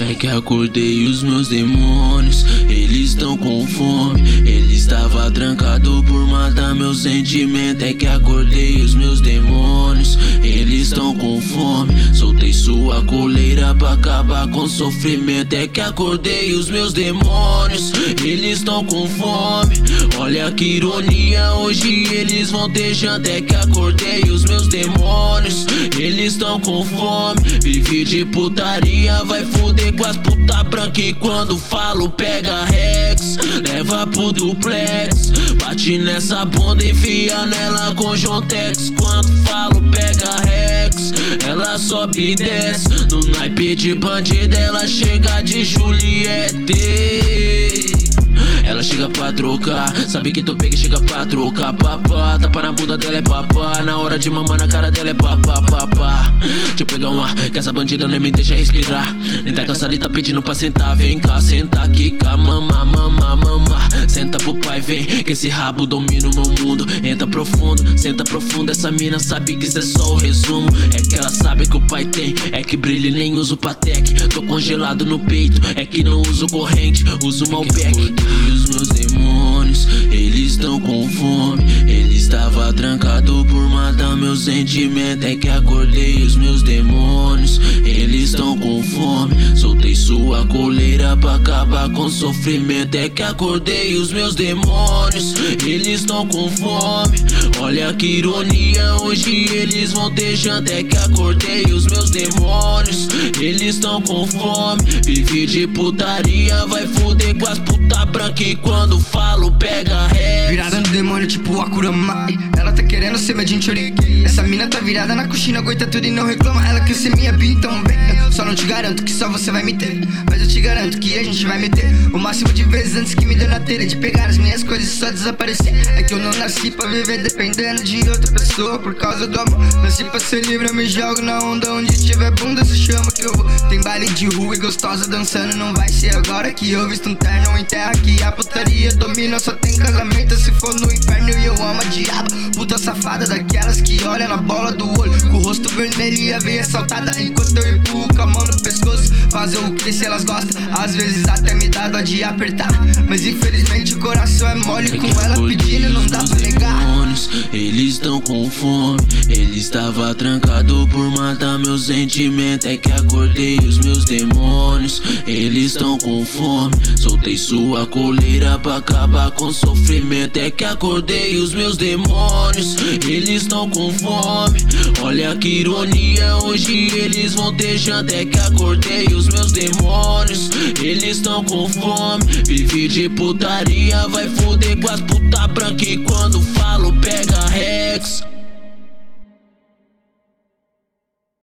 É que acordei os meus demônios, eles estão com fome. Ele estava trancado por matar meu sentimento. É que acordei os meus demônios, eles estão com fome. Soltei sua coleira pra acabar com sofrimento. É que acordei os meus demônios, eles estão com fome. Olha que ironia, hoje eles vão ter janta. É que acordei os meus demônios, eles estão com fome. Vive de putaria, vai fuder com as puta branca. E quando falo pega Rex, leva pro duplex. Bate nessa bunda, enfia nela com Jontex. Quando falo pega Rex, ela sobe e desce. No naipe de bandida ela chega de Juliette. Ela chega pra trocar, sabe que tu pega e chega pra trocar. Papá, tapa na bunda dela é papá. Na hora de mamar na cara dela é papá, papá. Deixa eu pegar um ar, que essa bandida nem me deixa respirar. Nem tá cansada e tá pedindo pra sentar. Vem cá, senta aqui, cá, mama, mama, mama. Senta pro pai, vem, que esse rabo domina o meu mundo. Entra profundo, senta profundo. Essa mina sabe que isso é só o resumo. É que ela sabe que o pai tem, é que brilha e nem uso Patek. Tô congelado no peito, é que não uso corrente, uso Malbec. Os meus demônios, eles estão com fome. Ele estava trancado por matar meu sentimento. É que acordei os meus demônios, eles estão com fome. Soltei sua coleira pra acabar com sofrimento. É que acordei os meus demônios, eles estão com fome. Olha que ironia, hoje eles vão ter janta. É que acordei os meus demônios, eles estão com fome. Vive de putaria, vai fuder com as puta branca. E quando falo pega Rex, virada no demônio tipo Akuramai. Ela tá querendo ser minha Jinchuriki. Essa mina tá virada na coxina, aguenta tudo e não reclama. Ela quer ser minha bi, então bem. Só não te garanto que só você vai me ter, mas eu te garanto que a gente vai meter o máximo de vezes antes que me dê na telha. De pegar as minhas coisas e só desaparecer. É que eu não nasci pra viver dependendo de outra pessoa por causa do amor. Nasci pra ser livre, eu me jogo na onda. Onde tiver bunda se chama que eu vou. Tem baile de rua e gostosa dançando. Não vai ser agora que eu visto um terno ou em terra que a putaria domina. Só tem casamento se for no inferno e eu amo a diaba. Puta safada daquelas que olha na bola do olho, com o rosto vermelho e a veia saltada. Enquanto eu empurro com a mão no pescoço, fazer o que se elas gostam. Às vezes até me dá dó de apertar, mas infelizmente o coração é mole. Com ela pedindo não dá pra negar. Eles estão com fome. Ele estava trancado por matar meu sentimento. É que acordei os meus demônios, eles estão com fome. Soltei sua coleira pra acabar com sofrimento. É que acordei os meus demônios, eles estão com fome. Olha que ironia, hoje eles vão ter janta. É que acordei os meus demônios, eles estão com fome. Vive de putaria, vai fuder com as